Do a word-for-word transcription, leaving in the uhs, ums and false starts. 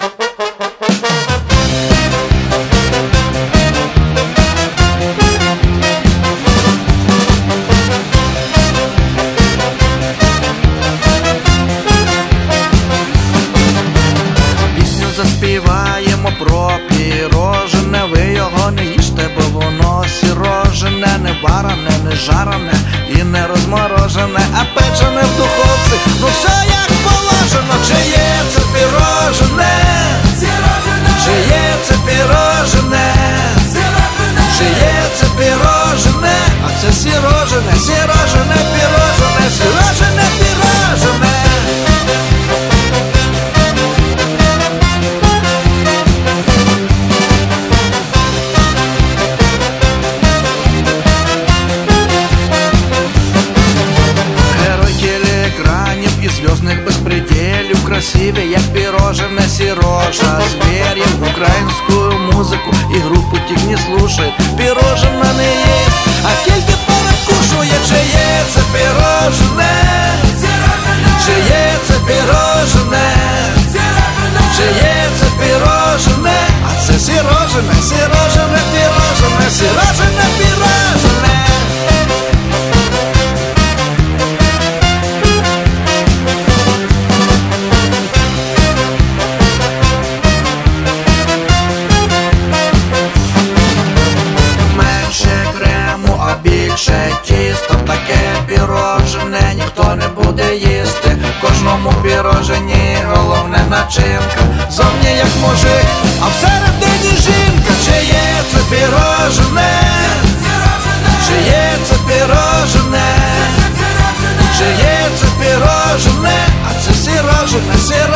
Заспіваємо про пірожене, ви його не їжте, бо воно сірожене, не варене, не жарене і не розморожене, а печене в духовці, ну все як положено. Чи є це пірожене? Чи є це пірожене? Чи є це пірожене? А це сірожене, сірожене, пірожене, сірожене, пірожене. И звездных беспределів, красиві, як пирожене Сережа. Зверів, українську музику і групу тих не слушает. Пирожене не їсть, а тільки перекушує. Чи є це пирожене? Чи є це пирожене? Чи є це пирожене? А це сірожене, сірожене, пирожене, сірожене, пирожене. Більше тісто, таке пірожене ніхто не буде їсти. Кожному пірожені головне начинка. Зовні як мужик, а всередині жінка. Чи є це пірожене? Чи є це пірожене? Чи є це пірожене? А це сірожене, сірожене.